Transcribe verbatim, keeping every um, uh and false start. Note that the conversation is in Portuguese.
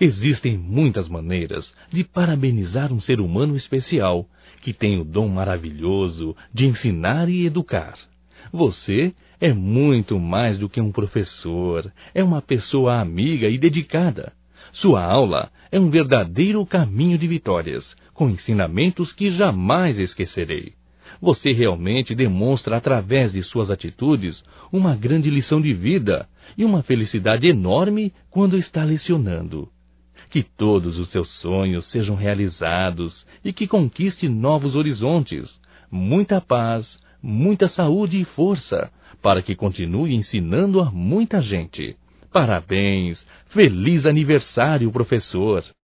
Existem muitas maneiras de parabenizar um ser humano especial, que tem o dom maravilhoso de ensinar e educar. Você é muito mais do que um professor, é uma pessoa amiga e dedicada. Sua aula é um verdadeiro caminho de vitórias, com ensinamentos que jamais esquecerei. Você realmente demonstra através de suas atitudes uma grande lição de vida e uma felicidade enorme quando está lecionando. Que todos os seus sonhos sejam realizados e que conquiste novos horizontes, muita paz, muita saúde e força, para que continue ensinando a muita gente. Parabéns! Feliz aniversário, professor!